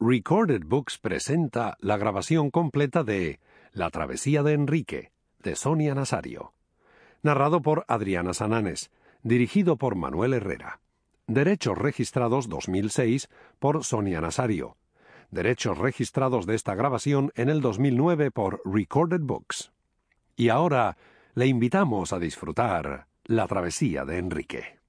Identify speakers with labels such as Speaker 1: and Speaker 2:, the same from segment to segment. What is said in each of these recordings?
Speaker 1: Recorded Books presenta la grabación completa de La travesía de Enrique, de Sonia Nasario. Narrado por Adriana Sananes, dirigido por Manuel Herrera. Derechos registrados 2006 por Sonia Nasario. Derechos registrados de esta grabación en el 2009 por Recorded Books. Y ahora le invitamos a disfrutar La travesía de Enrique.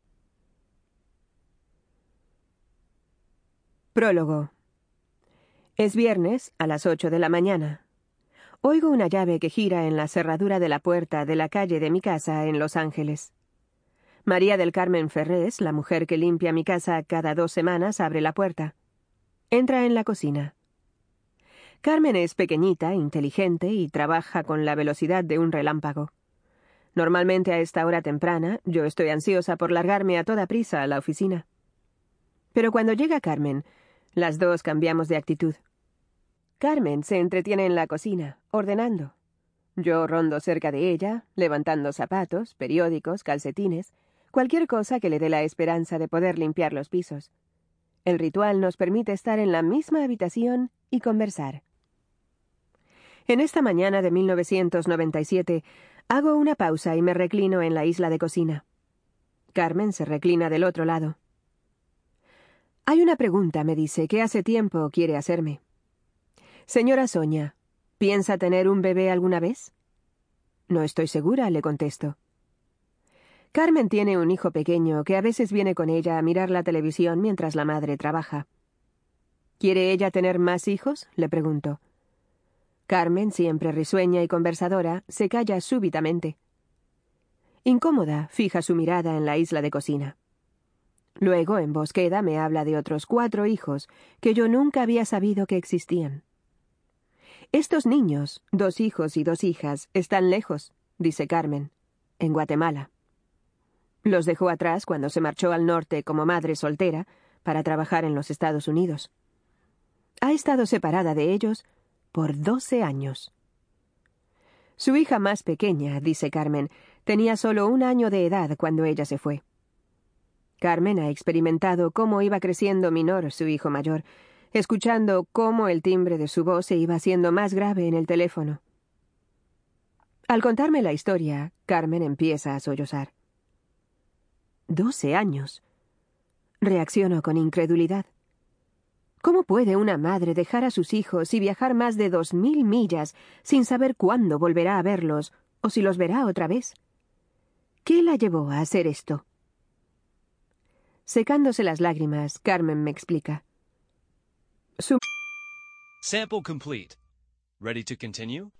Speaker 2: Prólogo. Es viernes a las 8 de la mañana. Oigo una llave que gira en la cerradura de la puerta de la calle de mi casa en Los Ángeles. María del Carmen Ferrés, la mujer que limpia mi casa cada 2 semanas, abre la puerta. Entra en la cocina. Carmen es pequeñita, inteligente y trabaja con la velocidad de un relámpago. Normalmente a esta hora temprana yo estoy ansiosa por largarme a toda prisa a la oficina. Pero cuando llega Carmen, las dos cambiamos de actitud. Carmen se entretiene en la cocina, ordenando. Yo rondo cerca de ella, levantando zapatos, periódicos, calcetines, cualquier cosa que le dé la esperanza de poder limpiar los pisos. El ritual nos permite estar en la misma habitación y conversar. En esta mañana de 1997, hago una pausa y me reclino en la isla de cocina. Carmen se reclina del otro lado. Hay una pregunta, me dice, que hace tiempo quiere hacerme. Señora Sonia, ¿piensa tener un bebé alguna vez? No estoy segura, le contesto. Carmen tiene un hijo pequeño que a veces viene con ella a mirar la televisión mientras la madre trabaja. ¿Quiere ella tener más hijos?, le pregunto. Carmen, siempre risueña y conversadora, se calla súbitamente. Incómoda, fija su mirada en la isla de cocina. Luego, en voz queda, me habla de otros 4 hijos que yo nunca había sabido que existían. Estos niños, 2 hijos y 2 hijas, están lejos, dice Carmen, en Guatemala. Los dejó atrás cuando se marchó al norte como madre soltera para trabajar en los Estados Unidos. Ha estado separada de ellos por 12 años. Su hija más pequeña, dice Carmen, tenía solo 1 año de edad cuando ella se fue. Carmen ha experimentado cómo iba creciendo Minor, su hijo mayor, escuchando cómo el timbre de su voz se iba haciendo más grave en el teléfono. Al contarme la historia, Carmen empieza a sollozar. 12 años. Reacciono con incredulidad. ¿Cómo puede una madre dejar a sus hijos y viajar más de 2000 millas sin saber cuándo volverá a verlos o si los verá otra vez? ¿Qué la llevó a hacer esto? Secándose las lágrimas, Carmen me explica.
Speaker 3: Sample complete. Ready to continue?